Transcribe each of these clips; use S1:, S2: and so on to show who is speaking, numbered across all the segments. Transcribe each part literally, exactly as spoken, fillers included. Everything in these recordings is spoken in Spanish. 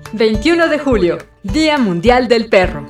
S1: veintiuno de julio, Día Mundial del Perro.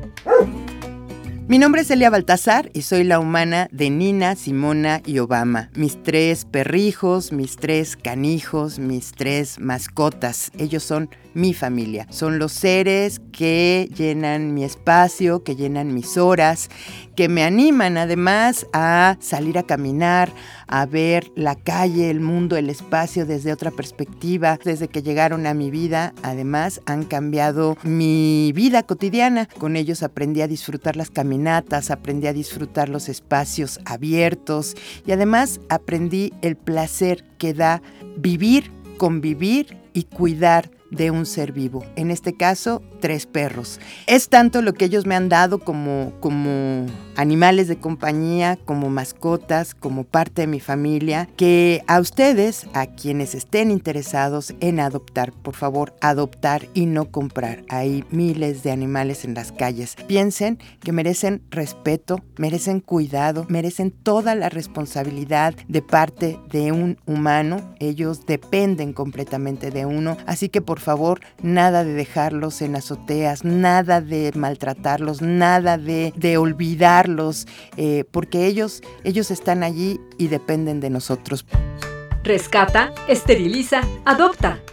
S2: Mi nombre es Elia Baltazar y soy la humana de Nina, Simona y Obama. Mis tres perrijos, mis tres canijos, mis tres mascotas. Ellos son mi familia. Son los seres que llenan mi espacio, que llenan mis horas, que me animan además a salir a caminar, a ver la calle, el mundo, el espacio desde otra perspectiva. Desde que llegaron a mi vida, además, han cambiado mi vida cotidiana. Con ellos aprendí a disfrutar las caminatas, aprendí a disfrutar los espacios abiertos y además aprendí el placer que da vivir, convivir y cuidar de un ser vivo, en este caso, tres perros. Es tanto lo que ellos me han dado como, como animales de compañía, como mascotas, como parte de mi familia, que a ustedes, a quienes estén interesados en adoptar, por favor, adoptar y no comprar. Hay miles de animales en las calles. Piensen que merecen respeto, merecen cuidado, merecen toda la responsabilidad de parte de un humano. Ellos dependen completamente de uno, así que por Por favor, nada de dejarlos en azoteas, nada de maltratarlos, nada de, de olvidarlos, eh, porque ellos, ellos están allí y dependen de nosotros.
S1: Rescata, esteriliza, adopta.